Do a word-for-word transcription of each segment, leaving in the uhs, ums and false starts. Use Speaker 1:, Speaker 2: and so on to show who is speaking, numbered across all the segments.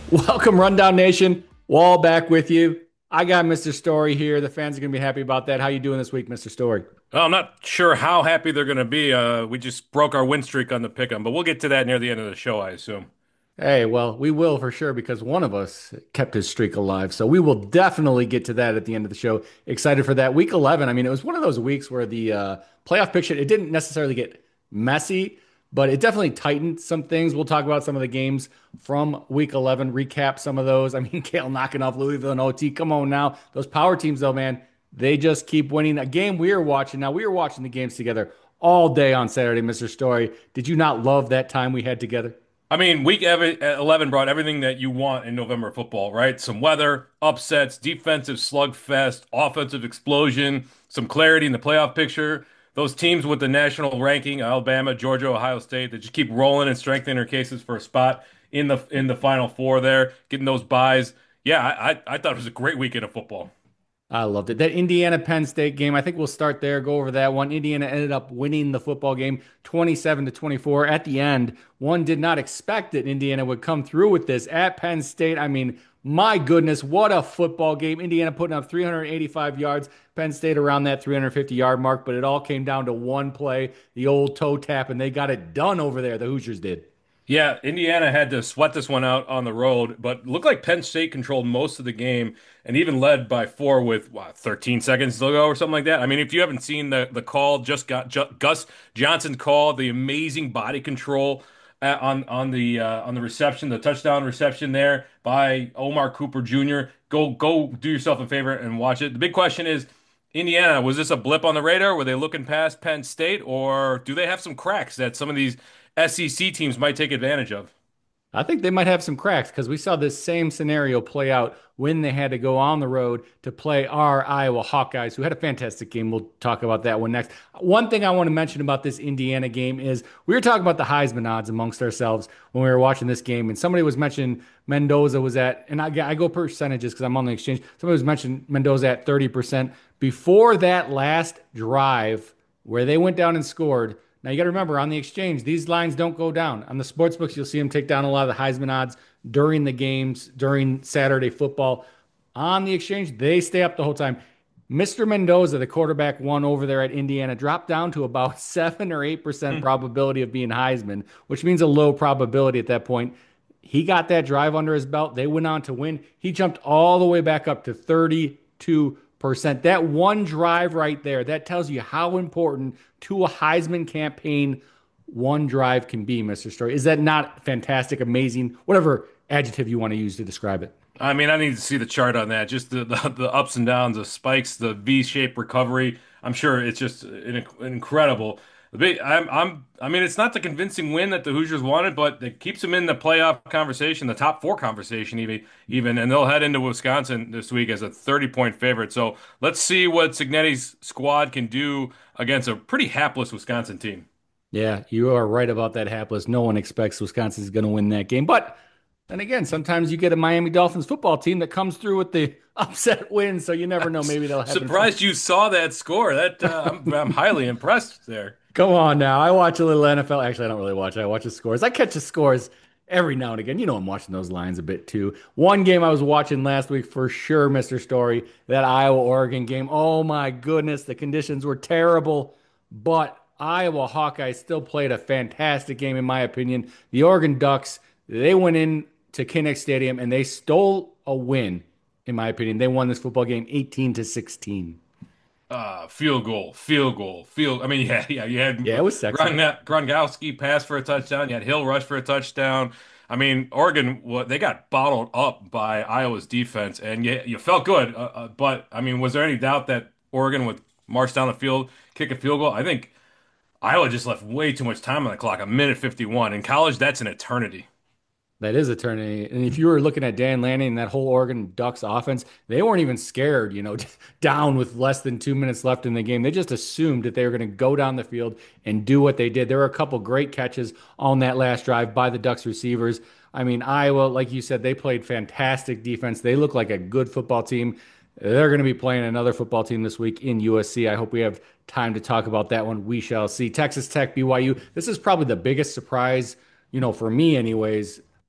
Speaker 1: Welcome, Rundown Nation. Wall back with you. I got Mister Story here. The fans are going to be happy about that. How you doing this week, Mister Story?
Speaker 2: Well, I'm not sure how happy they're going to be. Uh, we just broke our win streak on the pick 'em, but we'll get to that near the end of the show, I assume.
Speaker 1: Hey, well, we will for sure because one of us kept his streak alive. So we will definitely get to that at the end of the show. Excited for that. Week eleven, I mean, it was one of those weeks where the uh, playoff picture, it didn't necessarily get messy, but it definitely tightened some things. We'll talk about some of the games from week eleven, recap some of those. I mean, Kale knocking off Louisville and O T. Come on now. Those power teams, though, man, they just keep winning. A game we were watching. Now, we were watching the games together all day on Saturday, Mister Story. Did you not love that time we had together?
Speaker 2: I mean, week ev- eleven brought everything that you want in November football, right? Some weather, upsets, defensive slugfest, offensive explosion, some clarity in the playoff picture. Those teams with the national ranking, Alabama, Georgia, Ohio State, that just keep rolling and strengthening their cases for a spot in the in the Final Four there, getting those buys. Yeah, I, I I thought it was a great weekend of football.
Speaker 1: I loved it. That Indiana Penn State game, I think we'll start there, go over that one. Indiana ended up winning the football game twenty-seven to twenty-four at the end. One did not expect that Indiana would come through with this at Penn State. I mean, my goodness, what a football game. Indiana putting up three hundred eighty-five yards, Penn State around that three hundred fifty yard mark, but it all came down to one play, the old toe tap, and they got it done over there. The Hoosiers did.
Speaker 2: Yeah, Indiana had to sweat this one out on the road, but looked like Penn State controlled most of the game and even led by four with what, thirteen seconds to go or something like that. I mean, if you haven't seen the the call, just got Ju Gus Johnson call, the amazing body control uh, on on the uh, on the reception, the touchdown reception there by Omar Cooper Junior Go go do yourself a favor and watch it. The big question is, Indiana, was this a blip on the radar? Were they looking past Penn State, or do they have some cracks that some of these S E C teams might take advantage of?
Speaker 1: I think they might have some cracks because we saw this same scenario play out when they had to go on the road to play our Iowa Hawkeyes, who had a fantastic game. We'll talk about that one next. One thing I want to mention about this Indiana game is we were talking about the Heisman odds amongst ourselves when we were watching this game, and somebody was mentioning Mendoza was at, and I, I go percentages because I'm on the exchange. Somebody was mentioning Mendoza at thirty percent. Before that last drive where they went down and scored, now you got to remember on the exchange, these lines don't go down. On the sports books, you'll see them take down a lot of the Heisman odds during the games, during Saturday football. On the exchange, they stay up the whole time. Mister Mendoza, the quarterback one over there at Indiana, dropped down to about seven or eight percent
Speaker 2: Hmm.
Speaker 1: probability of being Heisman, which means a low probability at that point. He got that drive under his belt. They went on to win. He jumped all the way back up to thirty-two percent. That one drive right there, that tells you how important to a Heisman campaign one drive can be, Mister Story. Is that not fantastic, amazing, whatever adjective you want to use to describe it?
Speaker 2: I mean, I need to see the chart on that. Just the, the, the ups and downs, the spikes, the V-shaped recovery. I'm sure it's just an, incredible. The big, I'm, I'm, I mean, it's not the convincing win that the Hoosiers wanted, but it keeps them in the playoff conversation, the top four conversation, even, even, and they'll head into Wisconsin this week as a thirty point favorite. So let's see what Signetti's squad can do against a pretty hapless Wisconsin team.
Speaker 1: Yeah, you are right about that, hapless. No one expects Wisconsin's going to win that game. But then again, sometimes you get a Miami Dolphins football team that comes through with the upset win, so you never know. Maybe they'll happen.
Speaker 2: Surprised you saw that score. That uh, I'm, I'm highly impressed there.
Speaker 1: Come on now. I watch a little N F L. Actually, I don't really watch it. I watch the scores. I catch the scores every now and again. You know, I'm watching those lines a bit too. One game I was watching last week for sure, Mister Story, that Iowa Oregon game. Oh my goodness, the conditions were terrible, but Iowa Hawkeyes still played a fantastic game, in my opinion. The Oregon Ducks, they went in to Kinnick Stadium and they stole a win, in my opinion. They won this football game eighteen to sixteen.
Speaker 2: Uh, field goal, field goal, field. I mean, yeah, yeah. You had
Speaker 1: Yeah, it was sexy.
Speaker 2: Gron Gronkowski pass for a touchdown. You had Hill rush for a touchdown. I mean, Oregon, what they got bottled up by Iowa's defense, and you you felt good. Uh, uh, but I mean, was there any doubt that Oregon would march down the field, kick a field goal? I think Iowa just left way too much time on the clock. A minute fifty-one in college, that's an eternity.
Speaker 1: That is eternity. And if you were looking at Dan Lanning and that whole Oregon Ducks offense, they weren't even scared, you know, down with less than two minutes left in the game. They just assumed that they were going to go down the field and do what they did. There were a couple great catches on that last drive by the Ducks receivers. I mean, Iowa, like you said, they played fantastic defense. They look like a good football team. They're going to be playing another football team this week in U S C. I hope we have time to talk about that one. We shall see. Texas Tech, B Y U. This is probably the biggest surprise, you know, for me, anyways,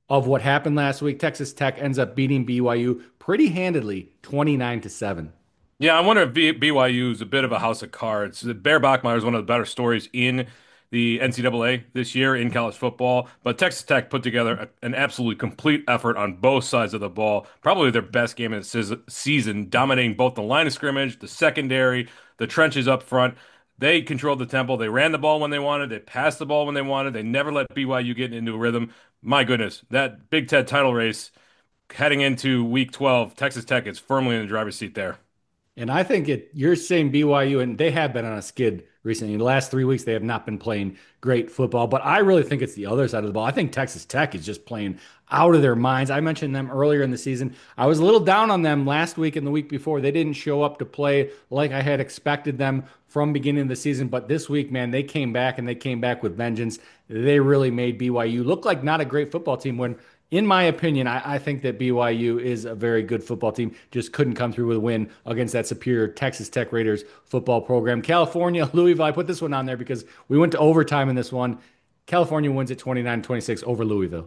Speaker 1: of what happened last week. Texas Tech ends up beating B Y U pretty handedly, twenty-nine to seven.
Speaker 2: Yeah, I wonder if B BYU is a bit of a house of cards. Bear Bachmeier is one of the better stories in the N C double A this year in college football, but Texas Tech put together a, an absolutely complete effort on both sides of the ball. Probably their best game of the seas- season, dominating both the line of scrimmage, the secondary, the trenches up front. They controlled the tempo. They ran the ball when they wanted. They passed the ball when they wanted. They never let B Y U get into a rhythm. My goodness, that Big Ten title race heading into week twelve, Texas Tech is firmly in the driver's seat there.
Speaker 1: And I think it, you're saying B Y U, and they have been on a skid recently. In the last three weeks, they have not been playing great football. But I really think it's the other side of the ball. I think Texas Tech is just playing out of their minds. I mentioned them earlier in the season. I was a little down on them last week and the week before. They didn't show up to play like I had expected them from beginning of the season. But this week, man, they came back and they came back with vengeance. They really made B Y U look like not a great football team when in my opinion, I, I think that B Y U is a very good football team. Just couldn't come through with a win against that superior Texas Tech Raiders football program. California, Louisville, I put this one on there because we went to overtime in this one. California wins at twenty-nine twenty-six over Louisville.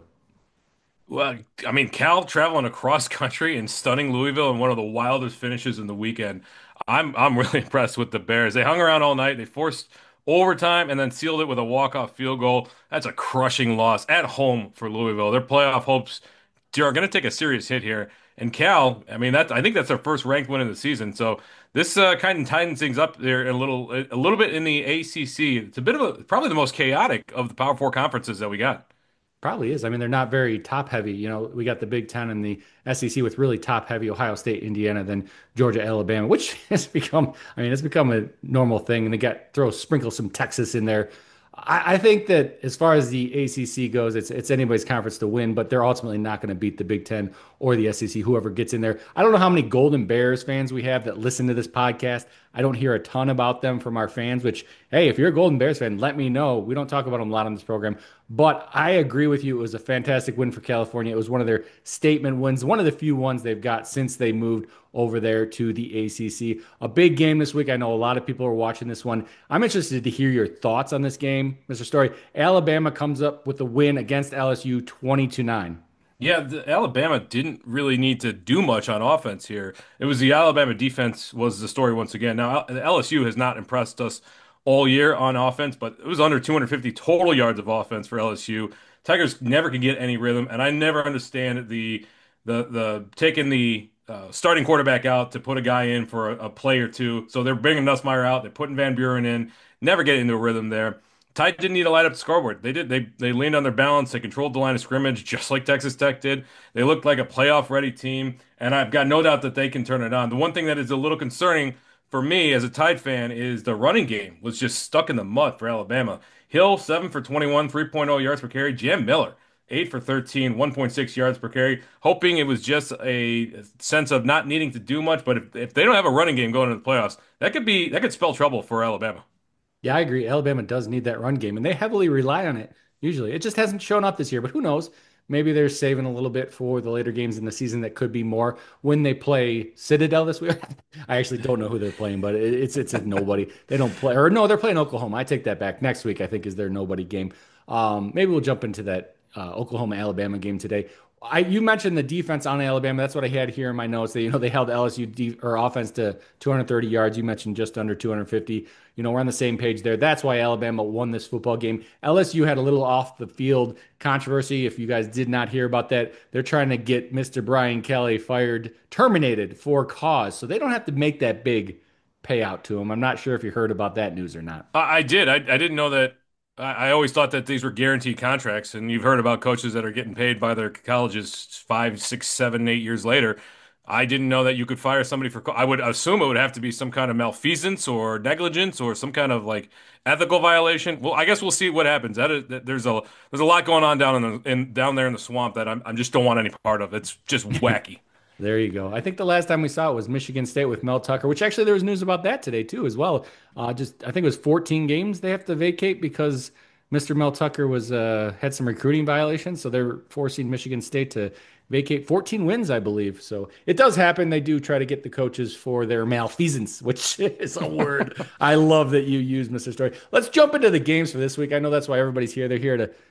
Speaker 2: Well, I mean, Cal traveling across country and stunning Louisville in one of the wildest finishes in the weekend. I'm I'm really impressed with the Bears. They hung around all night. They forced overtime and then sealed it with a walk-off field goal. That's a crushing loss at home for Louisville. Their playoff hopes are going to take a serious hit here. And Cal, I mean, that's I think that's their first ranked win of the season. So this uh, kind of tightens things up there a little a little bit in the A C C. It's a bit of a probably the most chaotic of the Power Four conferences that we got.
Speaker 1: Probably is. I mean, they're not very top heavy. You know, we got the Big Ten and the S E C with really top heavy Ohio State, Indiana, then Georgia, Alabama, which has become, I mean, it's become a normal thing. And they got throw sprinkle some Texas in there. I, I think that as far as the A C C goes, it's it's anybody's conference to win, but they're ultimately not going to beat the Big Ten or the S E C, whoever gets in there. I don't know how many Golden Bears fans we have that listen to this podcast. I don't hear a ton about them from our fans, which, hey, if you're a Golden Bears fan, let me know. We don't talk about them a lot on this program, but I agree with you. It was a fantastic win for California. It was one of their statement wins, one of the few ones they've got since they moved over there to the A C C. A big game this week. I know a lot of people are watching this one. I'm interested to hear your thoughts on this game, Mister Story. Alabama comes up with a win against L S U twenty to nine.
Speaker 2: Yeah, the, Alabama didn't really need to do much on offense here. It was the Alabama defense was the story once again. Now, L S U has not impressed us all year on offense, but it was under two hundred fifty total yards of offense for L S U. Tigers never could get any rhythm, and I never understand the the the taking the uh, starting quarterback out to put a guy in for a, a play or two. So they're bringing Nussmeier out, they're putting Van Buren in, never get into a rhythm there. Tide didn't need to light up the scoreboard. They did. They they leaned on their balance. They controlled the line of scrimmage just like Texas Tech did. They looked like a playoff ready team, and I've got no doubt that they can turn it on. The one thing that is a little concerning for me as a Tide fan is the running game was just stuck in the mud for Alabama. Hill seven for twenty-one, three point oh yards per carry. Jam Miller eight for thirteen, one point six yards per carry. Hoping it was just a sense of not needing to do much, but if, if they don't have a running game going into the playoffs, that could be that could spell trouble for Alabama.
Speaker 1: Yeah, I agree. Alabama does need that run game, and they heavily rely on it usually. It just hasn't shown up this year, but who knows? Maybe they're saving a little bit for the later games in the season that could be more when they play Citadel this week. I actually don't know who they're playing, but it- it's it's a nobody. They don't play, or no, they're playing Oklahoma. I take that back. Next week, I think, is their nobody game. Um, maybe we'll jump into that uh, Oklahoma Alabama game today. I you mentioned the defense on Alabama. That's what I had here in my notes. That you know they held L S U de or offense to two hundred thirty yards. You mentioned just under two hundred fifty. You know we're on the same page there. That's why Alabama won this football game. L S U had a little off the field controversy. If you guys did not hear about that, they're trying to get Mister Brian Kelly fired, terminated for cause, so they don't have to make that big payout to him. I'm not sure if you heard about that news or not.
Speaker 2: I, I did. I, I didn't know that. I, I always thought that these were guaranteed contracts, and you've heard about coaches that are getting paid by their colleges five, six, seven, eight years later. I didn't know that you could fire somebody for. co- I would assume it would have to be some kind of malfeasance or negligence or some kind of like ethical violation. Well, I guess we'll see what happens. That is, that, there's a there's a lot going on down in the in down there in the swamp that I'm I just don't want any part of. It's just wacky.
Speaker 1: There you go. I think the last time we saw it was Michigan State with Mel Tucker, which actually there was news about that today too, as well. Uh, just I think it was fourteen games they have to vacate because Mister Mel Tucker was uh, had some recruiting violations, so they're forcing Michigan State to vacate fourteen wins, I believe. So it does happen. They do try to get the coaches for their malfeasance, which is a word I love that you use, Mister Story. Let's jump into the games for this week. I know that's why everybody's here. They're here to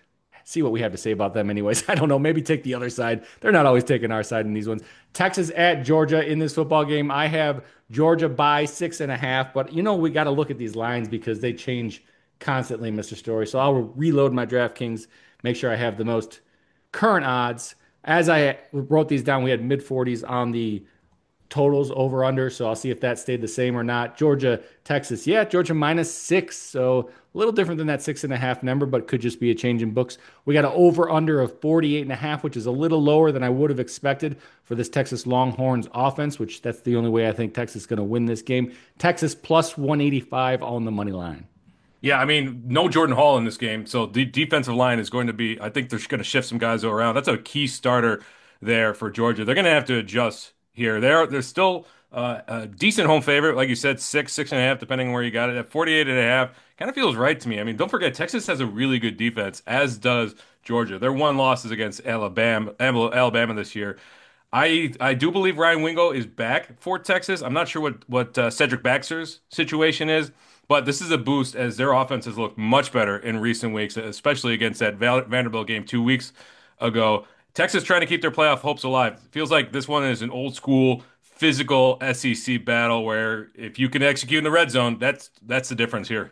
Speaker 1: see what we have to say about them anyways. I don't know. Maybe take the other side. They're not always taking our side in these ones. Texas at Georgia in this football game. I have Georgia by six and a half, but you know, we got to look at these lines because they change constantly, mister Story. So I'll reload my DraftKings, make sure I have the most current odds. As I wrote these down, we had mid forties on the totals over under. So I'll see if that stayed the same or not. Georgia, Texas. Yeah, Georgia minus six. So a little different than that six and a half number, but could just be a change in books. We got an over under of forty-eight and a half, which is a little lower than I would have expected for this Texas Longhorns offense, which that's the only way I think Texas is going to win this game. Texas plus one eighty-five on the money line.
Speaker 2: Yeah, I mean, no Jordan Hall in this game, so the defensive line is going to be. I think they're going to shift some guys around. That's a key starter there for Georgia. They're going to have to adjust here. They're they're still uh, a decent home favorite, like you said, six, six and a half, depending on where you got it. At forty-eight and a half, kind of feels right to me. I mean, don't forget, Texas has a really good defense, as does Georgia. Their one loss is against Alabama, Alabama this year. I I do believe Ryan Wingo is back for Texas. I'm not sure what what uh, Cedric Baxter's situation is, but this is a boost as their offense has looked much better in recent weeks, especially against that Val Vanderbilt game two weeks ago. Texas trying to keep their playoff hopes alive. Feels like this one is an old school physical S E C battle where if you can execute in the red zone, that's that's the difference here.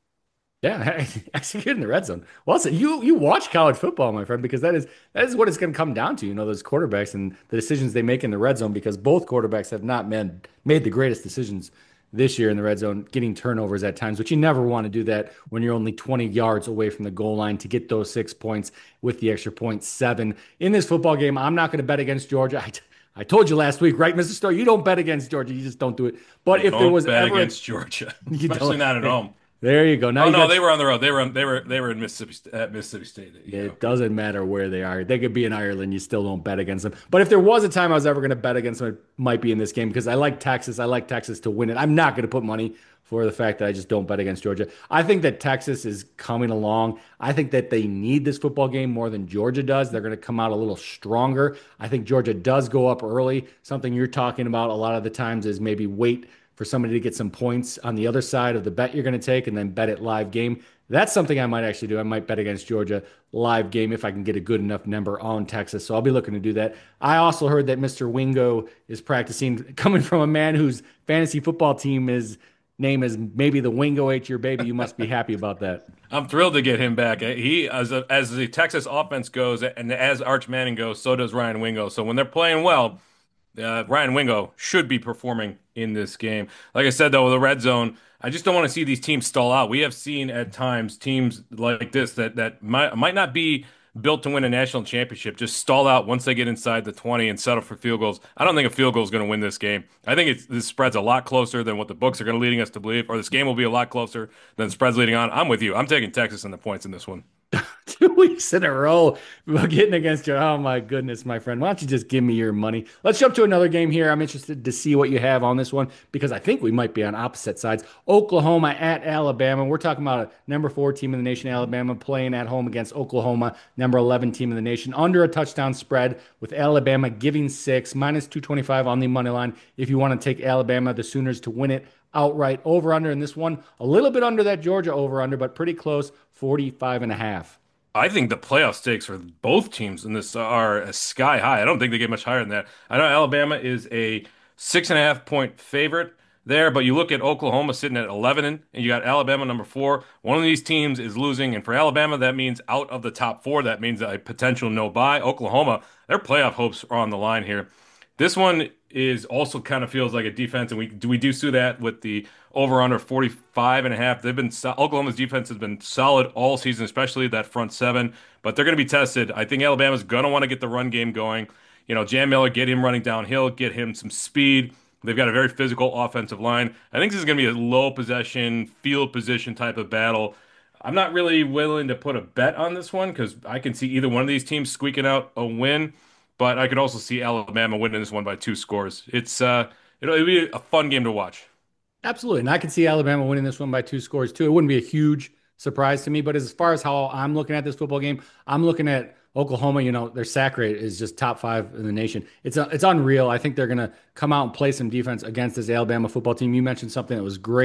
Speaker 1: Yeah, execute in the red zone. Well, so you you watch college football, my friend, because that is that is what it's going to come down to. You know, those quarterbacks and the decisions they make in the red zone. Because both quarterbacks have not made made the greatest decisions this year in the red zone, getting turnovers at times, which you never want to do that when you're only twenty yards away from the goal line to get those six points with the extra point seven in this football game. I'm not going to bet against Georgia. I, I told you last week, right, mister Starr? You don't bet against Georgia. You just don't do it. But
Speaker 2: You
Speaker 1: if there
Speaker 2: don't
Speaker 1: was
Speaker 2: bet
Speaker 1: ever,
Speaker 2: against Georgia,
Speaker 1: you
Speaker 2: especially
Speaker 1: don't.
Speaker 2: not at home.
Speaker 1: There you go. Now
Speaker 2: Oh
Speaker 1: you
Speaker 2: no,
Speaker 1: got.
Speaker 2: they were on the road. They were they were they were in Mississippi at Mississippi State. Yeah,
Speaker 1: It doesn't matter where they are. They could be in Ireland. You still don't bet against them. But if there was a time I was ever going to bet against them, it might be in this game because I like Texas. I like Texas to win it. I'm not going to put money for the fact that I just don't bet against Georgia. I think that Texas is coming along. I think that they need this football game more than Georgia does. They're going to come out a little stronger. I think Georgia does go up early. Something you're talking about a lot of the times is maybe wait for somebody to get some points on the other side of the bet you're going to take and then bet it live game. That's something I might actually do. I might bet against Georgia live game if I can get a good enough number on Texas. So I'll be looking to do that. I also heard that mister Wingo is practicing, coming from a man whose fantasy football team is name is maybe the Wingo ate your baby. You must be happy about that.
Speaker 2: I'm thrilled to get him back. He as a, as the Texas offense goes, and as Arch Manning goes, so does Ryan Wingo. So when they're playing well, uh, Ryan Wingo should be performing in this game. Like I said, though, with the red zone, I just don't want to see these teams stall out. We have seen at times teams like this that that might might not be built to win a national championship just stall out once they get inside the twenty and settle for field goals. I don't think a field goal is going to win this game. I think it's, this spread's a lot closer than what the books are going to leading us to believe, or this game will be a lot closer than the spread's leading on. I'm with you. I'm taking Texas in the points in this one.
Speaker 1: Two weeks in a row getting against you. Oh my goodness, my friend. Why don't you just give me your money? Let's jump to another game here. I'm interested to see what you have on this one because I think we might be on opposite sides. Oklahoma at Alabama. We're talking about a number four team in the nation, Alabama, playing at home against Oklahoma, number eleven team in the nation, under a touchdown spread with Alabama giving six, minus two twenty-five on the money line. If you want to take Alabama, the Sooners to win it outright, over under in this one, a little bit under that Georgia over under, but pretty close, forty-five and a half.
Speaker 2: I think the playoff stakes for both teams in this are sky high. I don't think they get much higher than that. I know Alabama is a six and a half point favorite there, but you look at Oklahoma sitting at eleven, and you got Alabama number four. One of these teams is losing, and for Alabama, that means out of the top four. That means a potential no bye. Oklahoma, their playoff hopes are on the line here. This one is also kind of feels like a defense, and we do we do see that with the over under forty-five and a half. They've been Oklahoma's defense has been solid all season, especially that front seven, but they're going to be tested. I think Alabama's going to want to get the run game going. You know, Jam Miller, get him running downhill, get him some speed. They've got a very physical offensive line. I think this is going to be a low possession, field position type of battle. I'm not really willing to put a bet on this one because I can see either one of these teams squeaking out a win. But I could also see Alabama winning this one by two scores. It's uh, it'll, it'll be a fun game to watch.
Speaker 1: Absolutely. And I could see Alabama winning this one by two scores too. It wouldn't be a huge surprise to me. But as far as how I'm looking at this football game, I'm looking at Oklahoma. You know, their sack rate is just top five in the nation. It's uh, it's unreal. I think they're going to come out and play some defense against this Alabama football team. You mentioned something that was great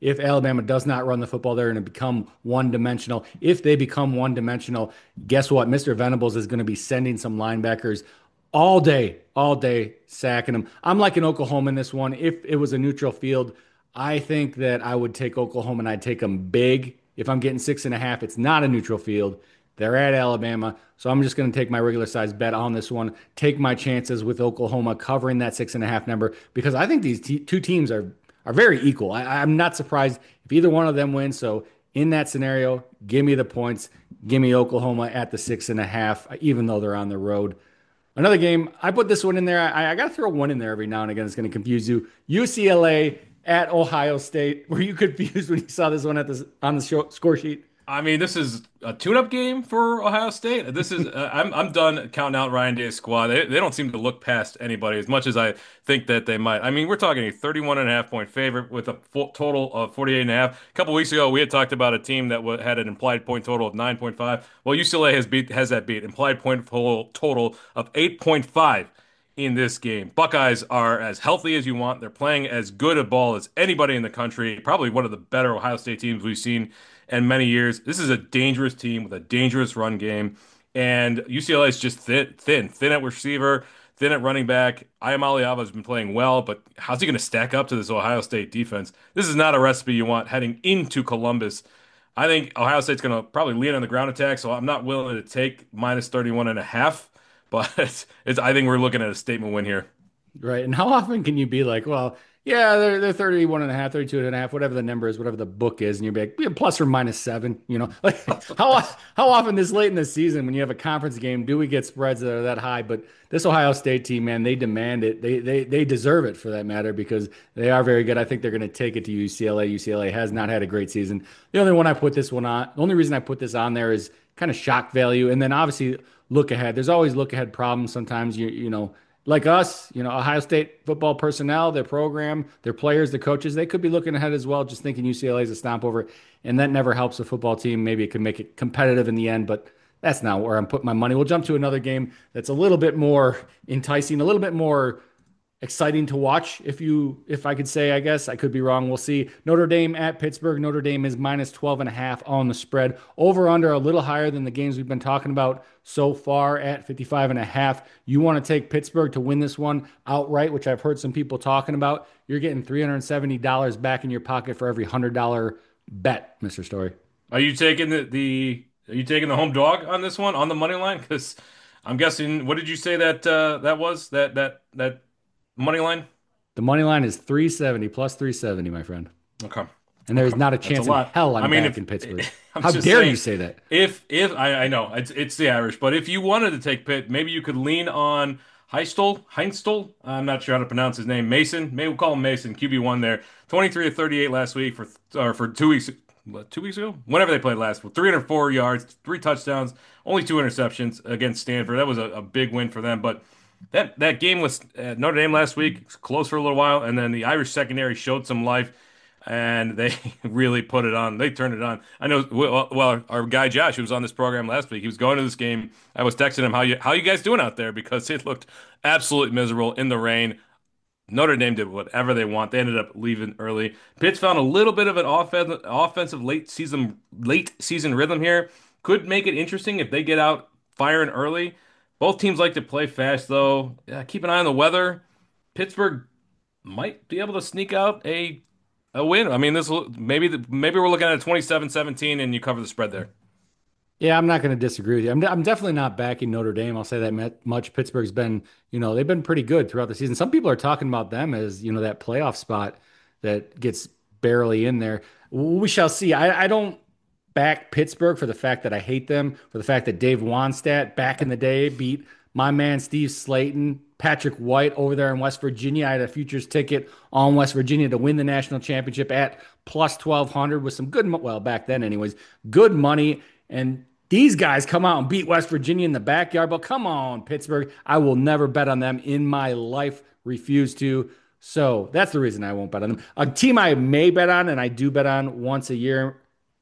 Speaker 1: if Alabama does not run the football, they're going to become one dimensional. If they become one dimensional, guess what? Mister Venables is going to be sending some linebackers all day, all day, sacking them. I'm like an Oklahoma in this one. If it was a neutral field, I think that I would take Oklahoma and I'd take them big. If I'm getting six and a half, it's not a neutral field. They're at Alabama. So I'm just going to take my regular size bet on this one, take my chances with Oklahoma covering that six and a half number because I think these t- two teams are are very equal. I, I'm not surprised if either one of them wins. So in that scenario, give me the points. Give me Oklahoma at the six and a half, even though they're on the road. Another game, I put this one in there. I, I got to throw one in there every now and again. It's going to confuse you. U C L A at Ohio State. Were you confused when you saw this one at the on the show, score sheet?
Speaker 2: I mean, this is a tune-up game for Ohio State. This is uh, I'm I'm done counting out Ryan Day's squad. They, they don't seem to look past anybody as much as I think that they might. I mean, we're talking a thirty-one and a half point favorite with a full total of forty-eight and a half. A couple weeks ago, we had talked about a team that w had an implied point total of nine point five. Well, U C L A has beat has that beat. Implied point total total of eight point five in this game. Buckeyes are as healthy as you want. They're playing as good a ball as anybody in the country. Probably one of the better Ohio State teams we've seen in many years. This is a dangerous team with a dangerous run game. And U C L A is just thin, thin, thin at receiver, thin at running back. Ayam Aliava has been playing well, but how's he going to stack up to this Ohio State defense? This is not a recipe you want heading into Columbus. I think Ohio State's going to probably lean on the ground attack, so I'm not willing to take minus thirty-one and a half. But it's, it's I think we're looking at a statement win here.
Speaker 1: Right. And how often can you be like, well, yeah, they're, they're thirty-one and a half, thirty-two and a half, whatever the number is, whatever the book is. And you'll be like, yeah, plus or minus seven, you know, like how, how often this late in the season when you have a conference game, do we get spreads that are that high? But this Ohio State team, man, they demand it. They, they, they deserve it for that matter because they are very good. I think they're going to take it to U C L A. U C L A has not had a great season. The only one I put this one on, the only reason I put this on there is kind of shock value. And then obviously look ahead. There's always look ahead problems. Sometimes you, you know, like us, you know, Ohio State football personnel, their program, their players, the coaches, they could be looking ahead as well, just thinking U C L A is a stomp over. And that never helps a football team. Maybe it can make it competitive in the end, but that's not where I'm putting my money. We'll jump to another game that's a little bit more enticing, a little bit more exciting to watch. If you, if I could say, I guess I could be wrong. We'll see. Notre Dame at Pittsburgh. Notre Dame is minus twelve and a half on the spread. Over under a little higher than the games we've been talking about so far at fifty-five and a half. You want to take Pittsburgh to win this one outright, which I've heard some people talking about. You're getting three hundred seventy dollars back in your pocket for every one hundred dollar bet, Mister Story.
Speaker 2: Are you taking the, the are you taking the home dog on this one on the money line? Because I'm guessing, what did you say that uh, that was that that that money line?
Speaker 1: The money line is three seventy plus three seventy, my friend.
Speaker 2: Okay.
Speaker 1: And there's
Speaker 2: Okay.
Speaker 1: not a
Speaker 2: That's a
Speaker 1: chance in
Speaker 2: lot.
Speaker 1: hell I'm
Speaker 2: I mean,
Speaker 1: back
Speaker 2: if
Speaker 1: in Pittsburgh.
Speaker 2: I'm
Speaker 1: How
Speaker 2: just
Speaker 1: dare
Speaker 2: saying,
Speaker 1: you say that?
Speaker 2: if if I, I know it's it's the average, but if you wanted to take Pitt, maybe you could lean on Heistel, Heinstl. I'm not sure how to pronounce his name. Mason, maybe we'll call him Mason. Q B one there, twenty-three to thirty-eight last week for or for two weeks. What, two weeks ago, whenever they played last, with three hundred four yards, three touchdowns, only two interceptions against Stanford. That was a, a big win for them, but. That that game was at Notre Dame last week, close for a little while, and then the Irish secondary showed some life, and they really put it on. They turned it on. I know. Well, well, our guy Josh, who was on this program last week, he was going to this game. I was texting him, "How you how you guys doing out there?" Because it looked absolutely miserable in the rain. Notre Dame did whatever they want. They ended up leaving early. Pitts found a little bit of an offensive offensive late season late season rhythm here. Could make it interesting if they get out firing early. Both teams like to play fast, though. Yeah, keep an eye on the weather. Pittsburgh might be able to sneak out a a win. I mean, this will- maybe the, maybe we're looking at a twenty-seven seventeen, and you cover the spread there.
Speaker 1: Yeah, I'm not going to disagree with you. I'm, I'm definitely not backing Notre Dame. I'll say that mu- much. Pittsburgh's been, you know, they've been pretty good throughout the season. Some people are talking about them as, you know, that playoff spot that gets barely in there. We shall see. I, I don't back Pittsburgh for the fact that I hate them, for the fact that Dave Wannstedt back in the day beat my man Steve Slayton, Patrick White over there in West Virginia. I had a futures ticket on West Virginia to win the national championship at plus twelve hundred with some good, mo- well, back then, anyways, good money. And these guys come out and beat West Virginia in the backyard. But come on, Pittsburgh. I will never bet on them in my life. Refuse to. So that's the reason I won't bet on them. A team I may bet on, and I do bet on once a year,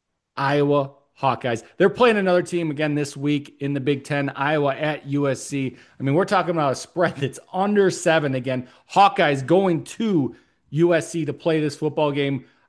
Speaker 1: Iowa Hawkeyes. They're playing another team again this week in the Big Ten, Iowa at U S C. I mean, we're talking about a spread that's under seven again. Hawkeyes going to U S C to play this football game.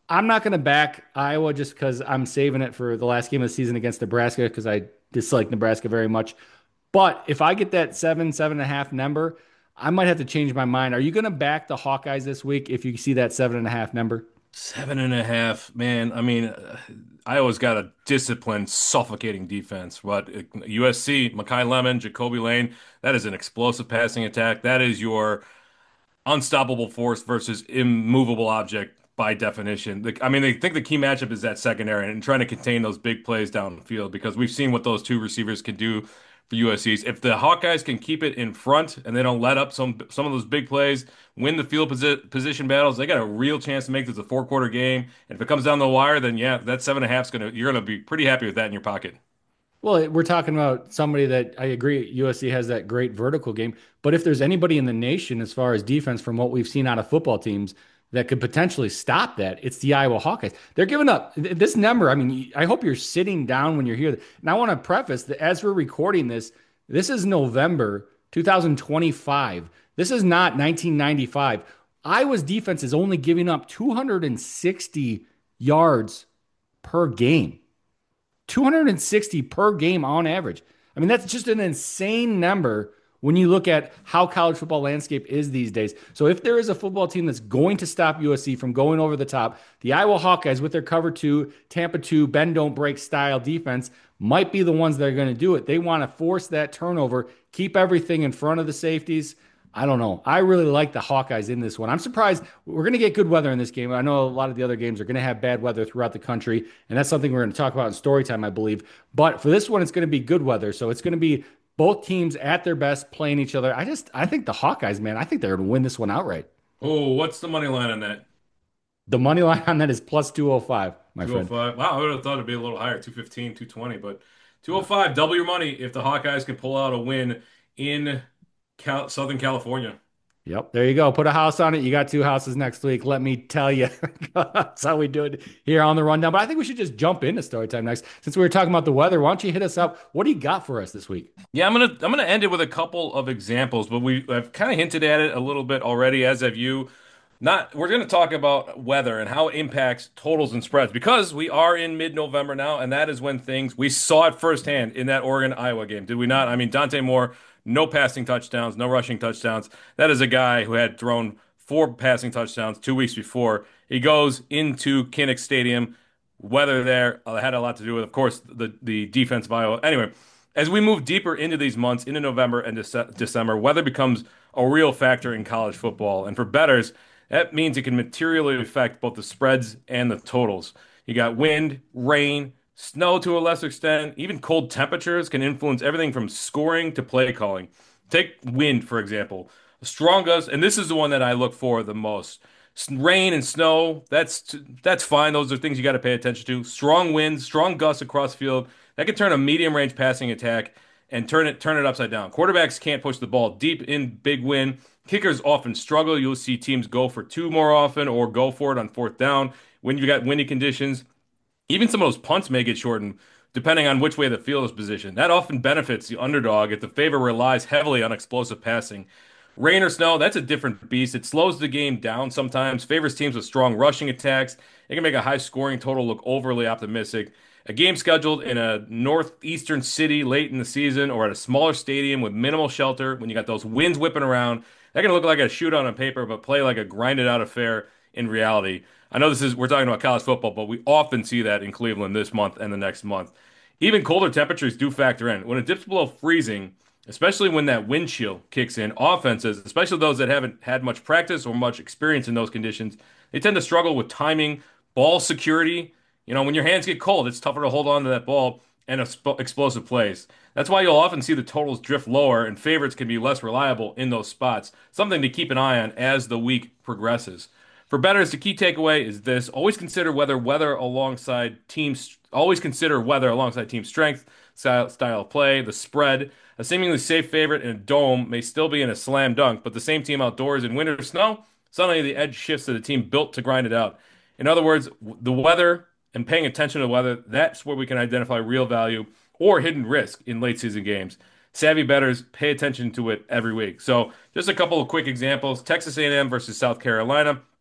Speaker 1: I'm not going to back Iowa just because I'm saving it for the last game of the season against Nebraska because I dislike Nebraska very much. But if I get that seven, seven and a half number, I might have to change my mind. Are you going to back the Hawkeyes this week if you see that seven and a half number?
Speaker 2: Seven and a half, man. I mean, uh, Iowa's got a disciplined, suffocating defense. But uh, U S C, Makai Lemon, Jacoby Lane, that is an explosive passing attack. That is your unstoppable force versus immovable object by definition. The, I mean, they think the key matchup is that secondary and trying to contain those big plays down the field because we've seen what those two receivers can do for U S C's. If the Hawkeyes can keep it in front and they don't let up some some of those big plays, win the field posi position battles, they got a real chance to make this a four quarter game. And if it comes down the wire, then yeah, that seven and a half's gonna you're gonna be pretty happy with that in your pocket.
Speaker 1: Well, we're talking about somebody that I agree U S C has that great vertical game, but if there's anybody in the nation as far as defense from what we've seen out of football teams that could potentially stop that, it's the Iowa Hawkeyes. They're giving up this number. I mean, I hope you're sitting down when you're here. And I want to preface that as we're recording this, this is November two thousand twenty-five. This is not nineteen ninety-five. Iowa's defense is only giving up two hundred sixty yards per game. two hundred sixty per game on average. I mean, that's just an insane number when you look at how college football landscape is these days. So if there is a football team that's going to stop U S C from going over the top, the Iowa Hawkeyes with their cover two, Tampa two, bend don't break style defense might be the ones that are going to do it. They want to force that turnover, keep everything in front of the safeties. I don't know. I really like the Hawkeyes in this one. I'm surprised we're going to get good weather in this game. I know a lot of the other games are going to have bad weather throughout the country, and that's something we're going to talk about in story time, I believe. But for this one, it's going to be good weather. So it's going to be both teams at their best playing each other. I just, I think the Hawkeyes, man, I think they're going to win this one outright.
Speaker 2: Oh, what's the money line on that?
Speaker 1: The money line on that is plus two oh five, my friend.
Speaker 2: two oh five. Wow, I would have thought it'd be a little higher, two fifteen, two twenty, but two oh five, double your money if the Hawkeyes can pull out a win in Cal Southern California.
Speaker 1: Yep, there you go. Put a house on it. You got two houses next week. Let me tell you. That's how we do it here on the rundown. But I think we should just jump into story time next. Since we were talking about the weather, why don't you hit us up? What do you got for us this week?
Speaker 2: Yeah, I'm gonna I'm gonna end it with a couple of examples, but we I've kind of hinted at it a little bit already, as have you. Not we're gonna talk about weather and how it impacts totals and spreads because we are in mid-November now, and that is when things we saw it firsthand in that Oregon Iowa game, did we not? I mean, Dante Moore, no passing touchdowns, no rushing touchdowns. That is a guy who had thrown four passing touchdowns two weeks before. He goes into Kinnick Stadium. Weather there uh, had a lot to do with, of course, the the defense of Iowa. Anyway, as we move deeper into these months, into November and Dece December, weather becomes a real factor in college football. And for bettors, that means it can materially affect both the spreads and the totals. You got wind, rain, snow to a lesser extent, even cold temperatures can influence everything from scoring to play calling. Take wind, for example. The strongest, and this is the one that I look for the most. Rain and snow, that's that's fine. Those are things you got to pay attention to. Strong winds, strong gusts across field, that can turn a medium range passing attack and turn it turn it upside down. Quarterbacks can't push the ball deep in big win. Kickers often struggle. You'll see teams go for two more often or go for it on fourth down when you got windy conditions. Even some of those punts may get shortened depending on which way the field is positioned. That often benefits the underdog if the favor relies heavily on explosive passing. Rain or snow, that's a different beast. It slows the game down sometimes, favors teams with strong rushing attacks. It can make a high scoring total look overly optimistic. A game scheduled in a northeastern city late in the season or at a smaller stadium with minimal shelter, when you got those winds whipping around, that can look like a shootout on paper, but play like a grinded out affair in reality. I know this is we're talking about college football, but we often see that in Cleveland this month and the next month. Even colder temperatures do factor in. When it dips below freezing, especially when that wind chill kicks in, offenses, especially those that haven't had much practice or much experience in those conditions, they tend to struggle with timing, ball security. You know, when your hands get cold, it's tougher to hold on to that ball and exp- explosive plays. That's why you'll often see the totals drift lower and favorites can be less reliable in those spots. Something to keep an eye on as the week progresses. For bettors, the key takeaway is this: always consider whether weather alongside teams. Always consider weather alongside team strength, style, style of play, the spread. A seemingly safe favorite in a dome may still be in a slam dunk, but the same team outdoors in winter or snow, suddenly the edge shifts to the team built to grind it out. In other words, the weather and paying attention to the weather, that's where we can identify real value or hidden risk in late season games. Savvy bettors pay attention to it every week. So, just a couple of quick examples: Texas A and M versus South Carolina.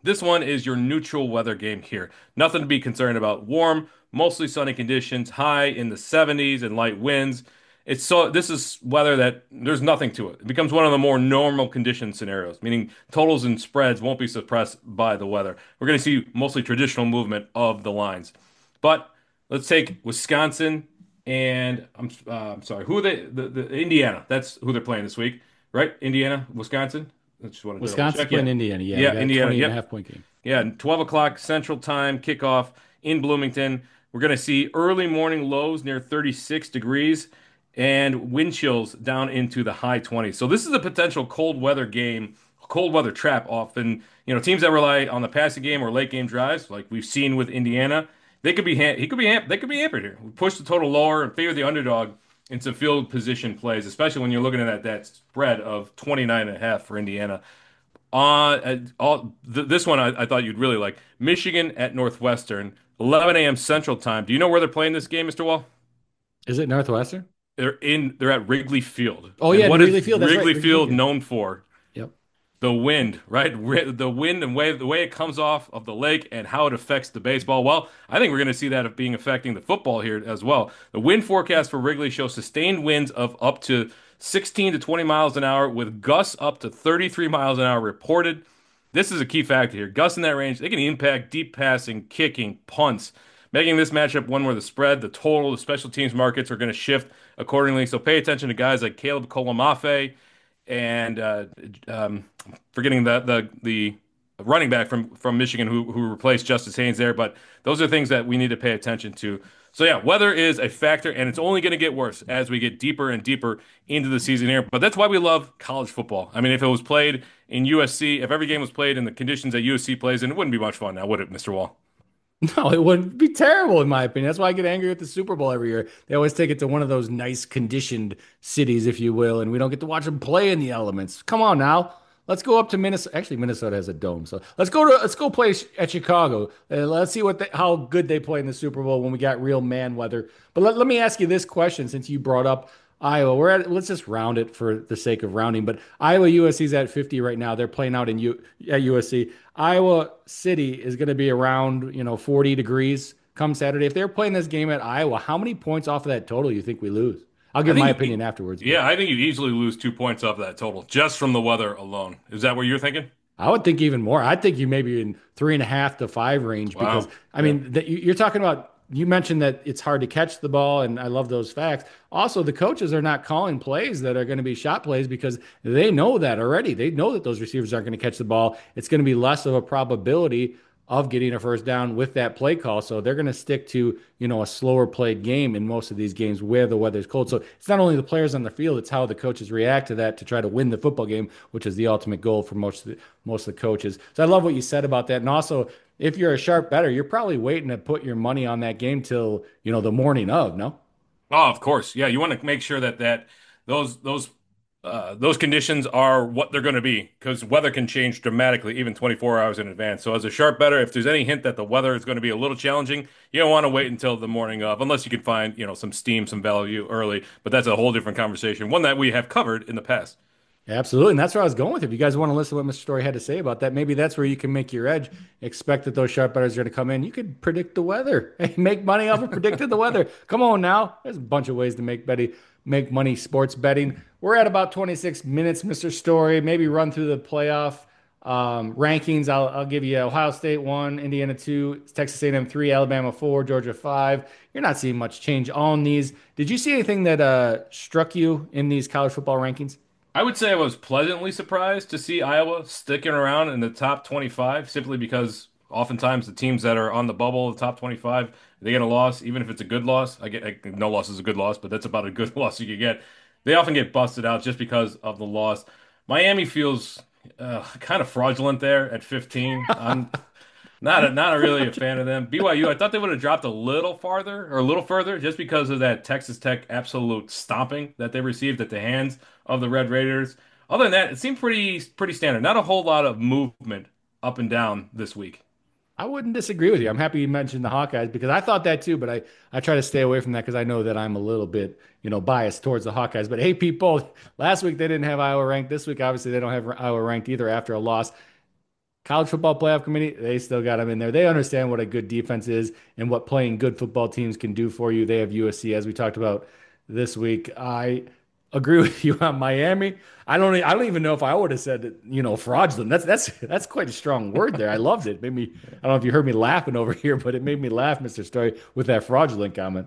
Speaker 2: This one is your neutral weather game here. Nothing to be concerned about. Warm, mostly sunny conditions, high in the seventies and light winds. It's so this is weather that there's nothing to it. It becomes one of the more normal condition scenarios, meaning totals and spreads won't be suppressed by the weather. We're going to see mostly traditional movement of the lines. But let's take Wisconsin and I'm uh, I'm sorry, who are they? The, the Indiana. That's who they're playing this week, right? Indiana, Wisconsin. I just want to double
Speaker 1: Wisconsin's
Speaker 2: check. Yeah,
Speaker 1: playing Indiana. Yeah, they
Speaker 2: yeah,
Speaker 1: got a
Speaker 2: Indiana.
Speaker 1: twenty and a
Speaker 2: Yep.
Speaker 1: half point game.
Speaker 2: Yeah, twelve o'clock Central Time kickoff in Bloomington. We're going to see early morning lows near thirty-six degrees and wind chills down into the high twenties. So this is a potential cold weather game, cold weather trap often. You know, teams that rely on the passing game or late game drives, like we've seen with Indiana, they could be ha he could be ham they could be hampered here. We push the total lower and favor the underdog in some field position plays, especially when you're looking at that spread of twenty-nine and a half for Indiana. Uh, all th this one I, I thought you'd really like. Michigan at Northwestern, eleven a m. Central Time. Do you know where they're playing this game, Mister Wall?
Speaker 1: Is it Northwestern?
Speaker 2: They're in. They're at Wrigley Field.
Speaker 1: Oh
Speaker 2: And
Speaker 1: yeah, in
Speaker 2: what is
Speaker 1: Wrigley Field. That's right,
Speaker 2: Wrigley
Speaker 1: Wrigley
Speaker 2: Field
Speaker 1: Field.
Speaker 2: known for?
Speaker 1: Yep.
Speaker 2: The wind, right? Ri- The wind and way the way it comes off of the lake and how it affects the baseball. Well, I think we're going to see that being affecting the football here as well. The wind forecast for Wrigley shows sustained winds of up to sixteen to twenty miles an hour with gusts up to thirty-three miles an hour reported. This is a key factor here. Gusts in that range, they can impact deep passing, kicking, punts, making this matchup one where the spread, the total, the special teams markets are going to shift accordingly. So pay attention to guys like Caleb Kolamafe and uh, um, forgetting the the the running back from from Michigan who who replaced Justice Haynes there. But those are things that we need to pay attention to. So yeah, weather is a factor, and it's only going to get worse as we get deeper and deeper into the season here. But that's why we love college football. I mean, if it was played in U S C, if every game was played in the conditions that U S C plays in, it wouldn't be much fun now, would it, Mister Wall?
Speaker 1: No, it would be terrible in my opinion. That's why I get angry at the Super Bowl every year. They always take it to one of those nice conditioned cities, if you will, and we don't get to watch them play in the elements. Come on now. Let's go up to Minnesota. Actually, Minnesota has a dome, so let's go to let's go play at Chicago. Uh, let's see what they, how good they play in the Super Bowl when we got real man weather. But let, let me ask you this question, since you brought up Iowa. We're at let's just round it for the sake of rounding. But Iowa U S C's at fifty right now. They're playing out in U at U S C. Iowa City is going to be around, you know, forty degrees come Saturday. If they're playing this game at Iowa, how many points off of that total do you think we lose? I'll
Speaker 2: I
Speaker 1: give my
Speaker 2: think,
Speaker 1: opinion afterwards, but
Speaker 2: yeah, I think you'd easily lose two points off that total just from the weather alone. Is that what you're thinking?
Speaker 1: I would think even more. I'd think you maybe in three and a half to five range because
Speaker 2: Wow.
Speaker 1: I
Speaker 2: Yeah.
Speaker 1: mean that you- you're talking about. You mentioned that it's hard to catch the ball, and I love those facts. Also, the coaches are not calling plays that are going to be shot plays because they know that already. They know that those receivers aren't going to catch the ball. It's going to be less of a probability of getting a first down with that play call. So they're going to stick to, you know, a slower played game in most of these games where the weather's cold. So it's not only the players on the field, it's how the coaches react to that to try to win the football game, which is the ultimate goal for most of the, most of the coaches. So I love what you said about that. And also, if you're a sharp bettor, you're probably waiting to put your money on that game till, you know, the morning of, no?
Speaker 2: Oh, of course. Yeah, you want to make sure that that those those uh, those conditions are what they're going to be because weather can change dramatically even twenty-four hours in advance. So as a sharp bettor, if there's any hint that the weather is going to be a little challenging, you don't want to wait until the morning of, unless you can find, you know, some steam, some value early. But that's a whole different conversation, one that we have covered in the past.
Speaker 1: Absolutely. And that's where I was going with. If you guys want to listen to what mister Story had to say about that, maybe that's where you can make your edge. Expect that those sharp bettors are going to come in. You could predict the weather. Hey, make money off of predicting the weather. Come on now. There's a bunch of ways to make betting, make money sports betting. We're at about twenty-six minutes, mister Story. Maybe run through the playoff um, rankings. I'll, I'll give you Ohio State one, Indiana two, Texas A and M three, Alabama four, Georgia five. You're not seeing much change on these. Did you see anything that uh, struck you in these college football rankings?
Speaker 2: I would say I was pleasantly surprised to see Iowa sticking around in the top twenty-five simply because oftentimes the teams that are on the bubble, the top twenty-five, they get a loss, even if it's a good loss. I get I, no loss is a good loss, but that's about a good loss you could get. They often get busted out just because of the loss. Miami feels uh, kind of fraudulent there at fifteen. I'm not a, not a really a fan of them. B Y U, I thought they would have dropped a little farther or a little further just because of that Texas Tech absolute stomping that they received at the hands of the Red Raiders. Other than that, it seemed pretty pretty standard. Not a whole lot of movement up and down this week.
Speaker 1: I wouldn't disagree with you. I'm happy you mentioned the Hawkeyes because I thought that too, but I, I try to stay away from that because I know that I'm a little bit, you know, biased towards the Hawkeyes. But hey, people, last week they didn't have Iowa ranked. This week, obviously, they don't have Iowa ranked either after a loss. College Football Playoff Committee, they still got them in there. They understand what a good defense is and what playing good football teams can do for you. They have U S C, as we talked about this week. I agree with you on Miami. I don't. I don't even know if I would have said, you know, fraudulent. That's that's that's quite a strong word there. I loved it. Made me. I don't know if you heard me laughing over here, but it made me laugh, mister Story, with that fraudulent comment.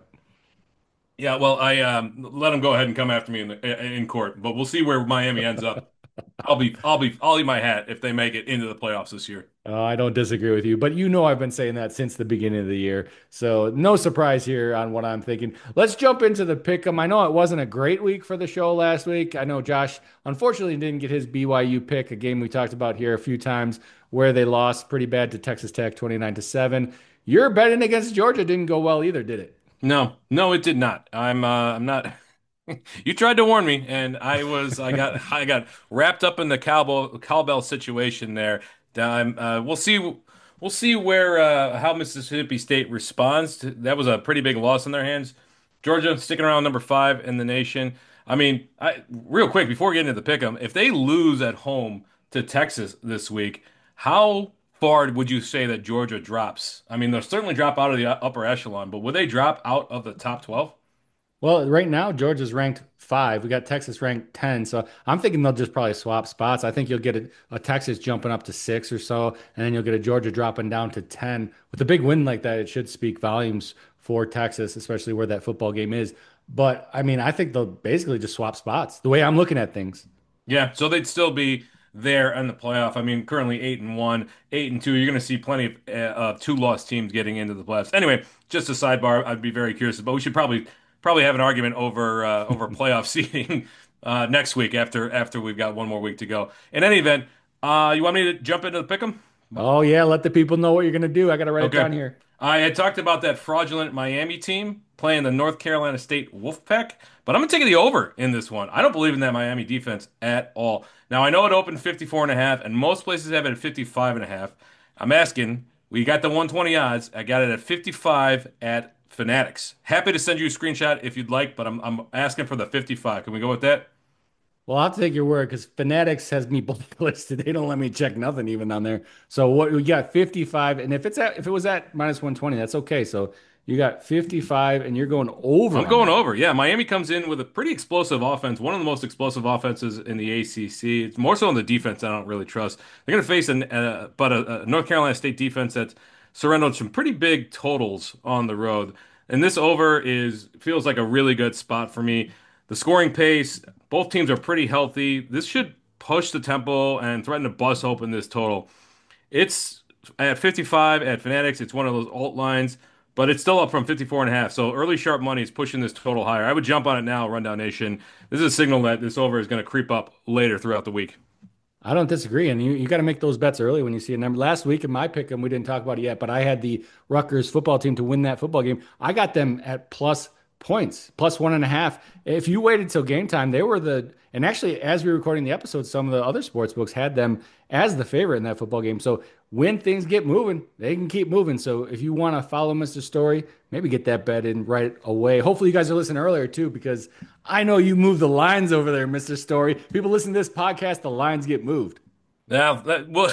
Speaker 2: Yeah, well, I um, let them go ahead and come after me in the, in court, but we'll see where Miami ends up. I'll be, I'll be, I'll eat my hat if they make it into the playoffs this year.
Speaker 1: Uh, I don't disagree with you, but you know I've been saying that since the beginning of the year. So no surprise here on what I'm thinking. Let's jump into the pick 'em. I know it wasn't a great week for the show last week. I know Josh unfortunately didn't get his B Y U pick, a game we talked about here a few times where they lost pretty bad to Texas Tech twenty-nine to seven. Your betting against Georgia didn't go well either, did it?
Speaker 2: No, no, it did not. I'm, uh, I'm not. You tried to warn me, and I was, I got, I got wrapped up in the cowbell, cowbell situation there. Um, uh, we'll see, we'll see where, uh, how Mississippi State responds to, that was a pretty big loss in their hands. Georgia sticking around number five in the nation. I mean, I real quick before getting into the pick 'em, if they lose at home to Texas this week, how far would you say that Georgia drops? I mean, they'll certainly drop out of the upper echelon, but would they drop out of the top twelve?
Speaker 1: Well, right now Georgia's ranked five. We got Texas ranked ten. So I'm thinking they'll just probably swap spots. I think you'll get a, a Texas jumping up to six or so, and then you'll get a Georgia dropping down to ten. With a big win like that, it should speak volumes for Texas, especially where that football game is. But I mean, I think they'll basically just swap spots, the way I'm looking at things.
Speaker 2: Yeah, so they'd still be there in the playoff. I mean, currently eight and one, eight and two. You're going to see plenty of uh, uh, two loss teams getting into the playoffs. Anyway, just a sidebar. I'd be very curious, but we should probably probably have an argument over uh, over playoff seeding uh, next week after after we've got one more week to go. In any event, uh, you want me to jump into the pick 'em?
Speaker 1: Oh yeah, let the people know what you're gonna do. I gotta write it
Speaker 2: Okay.
Speaker 1: down here.
Speaker 2: I had talked about that fraudulent Miami team playing the North Carolina State Wolfpack, but I'm going to take the over in this one. I don't believe in that Miami defense at all. Now, I know it opened fifty-four and a half, and most places have it at fifty-five and a half. I'm asking, we got the one twenty odds. I got it at fifty-five at Fanatics. Happy to send you a screenshot if you'd like, but I'm, I'm asking for the fifty-five. Can we go with that?
Speaker 1: Well, I'll take your word because Fanatics has me blacklisted. They don't let me check nothing even on there. So what we got fifty-five, and if it's at if it was at minus one twenty, that's okay. So you got fifty-five, and you're going over
Speaker 2: I'm
Speaker 1: on
Speaker 2: going
Speaker 1: that.
Speaker 2: over. Yeah, Miami comes in with a pretty explosive offense, one of the most explosive offenses in the A C C. It's more so on the defense I don't really trust. They're going to face an, uh, but a, a North Carolina State defense that's surrendered some pretty big totals on the road. And this over is feels like a really good spot for me. The scoring pace, both teams are pretty healthy. This should push the tempo and threaten to bust open this total. It's at fifty-five at Fanatics. It's one of those alt lines, but it's still up from fifty-four and a half. So early sharp money is pushing this total higher. I would jump on it now, Rundown Nation. This is a signal that this over is going to creep up later throughout the week.
Speaker 1: I don't disagree, and you, you got to make those bets early when you see a number. Last week in my pick 'em, we didn't talk about it yet, but I had the Rutgers football team to win that football game. I got them at plus points, plus one and a half. If you waited till game time, they were the and actually as we were recording the episode, some of the other sports books had them as the favorite in that football game. So when things get moving, they can keep moving. So if you want to follow mister Story, maybe get that bet in right away. Hopefully you guys are listening earlier too, because I know you move the lines over there, mister Story. People listen to this podcast, the lines get moved.
Speaker 2: Now, that, well,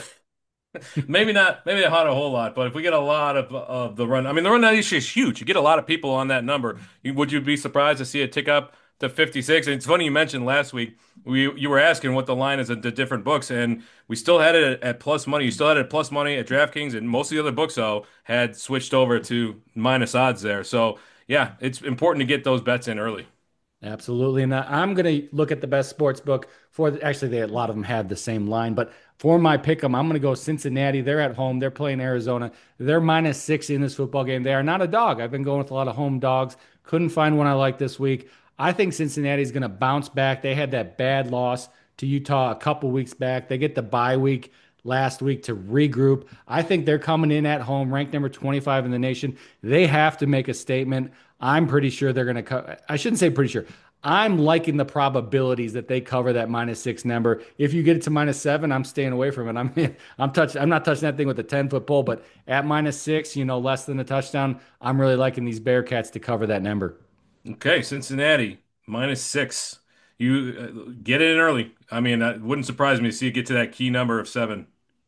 Speaker 2: maybe not, maybe not a whole lot, but if we get a lot of of the run, I mean, the run issue is huge. You get a lot of people on that number. You, would you be surprised to see it tick up to fifty-six? And it's funny you mentioned last week we you were asking what the line is at the different books, and we still had it at, at plus money. You still had it at plus money at DraftKings, and most of the other books though had switched over to minus odds there. So yeah, it's important to get those bets in early.
Speaker 1: Absolutely. And I'm going to look at the best sports book for the, actually, they, a lot of them have the same line, but for my pick 'em, I'm going to go Cincinnati. They're at home. They're playing Arizona. They're minus six in this football game. They are not a dog. I've been going with a lot of home dogs. Couldn't find one I like this week. I think Cincinnati is going to bounce back. They had that bad loss to Utah a couple weeks back. They get the bye week last week to regroup. I think they're coming in at home, ranked number twenty-five in the nation. They have to make a statement. I'm pretty sure they're going to co- I shouldn't say pretty sure. I'm liking the probabilities that they cover that minus six number. If you get it to minus seven, I'm staying away from it. I'm I'm touch I'm not touching that thing with a ten foot pole, but at minus six, you know, less than a touchdown, I'm really liking these Bearcats to cover that number.
Speaker 2: Okay, Cincinnati minus six. You uh, get it in early. I mean, it wouldn't surprise me to see it get to that key number of seven.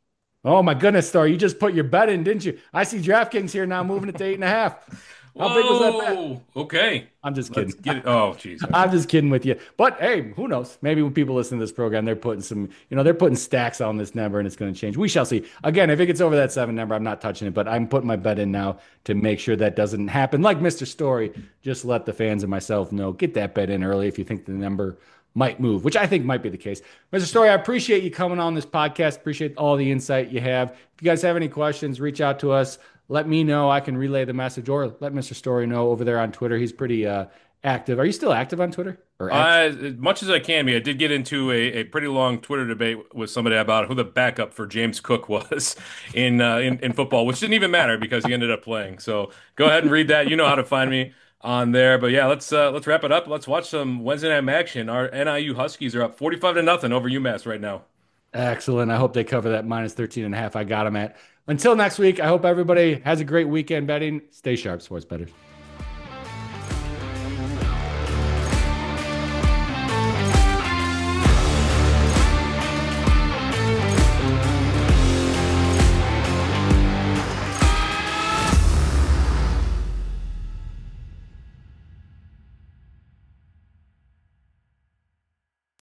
Speaker 1: Oh my goodness, Story. You just put your bet in, didn't you? I see DraftKings here now moving it to eight and a half. How big was that bet?
Speaker 2: Whoa. Okay.
Speaker 1: I'm just
Speaker 2: Let's
Speaker 1: kidding.
Speaker 2: get it. Oh, geez.
Speaker 1: I'm
Speaker 2: Okay.
Speaker 1: just kidding with you. But hey, who knows? Maybe when people listen to this program, they're putting some, you know, they're putting stacks on this number and it's going to change. We shall see. Again, if it gets over that seven number, I'm not touching it, but I'm putting my bet in now to make sure that doesn't happen. Like mister Story, just let the fans and myself know. Get that bet in early if you think the number might move, which I think might be the case. mister Story, I appreciate you coming on this podcast. Appreciate all the insight you have. If you guys have any questions, reach out to us. Let me know. I can relay the message or let mister Story know over there on Twitter. He's pretty uh, active. Are you still active on Twitter or X?
Speaker 2: Uh, as much as I can be, I did get into a, a pretty long Twitter debate with somebody about who the backup for James Cook was in, uh, in in football, which didn't even matter because he ended up playing. So go ahead and read that. You know how to find me on there. But yeah, let's uh, let's wrap it up. Let's watch some Wednesday night action. Our N I U Huskies are up forty-five to nothing over UMass right now.
Speaker 1: Excellent. I hope they cover that minus thirteen and a half I got them at. Until next week, I hope everybody has a great weekend betting. Stay sharp, sports bettors.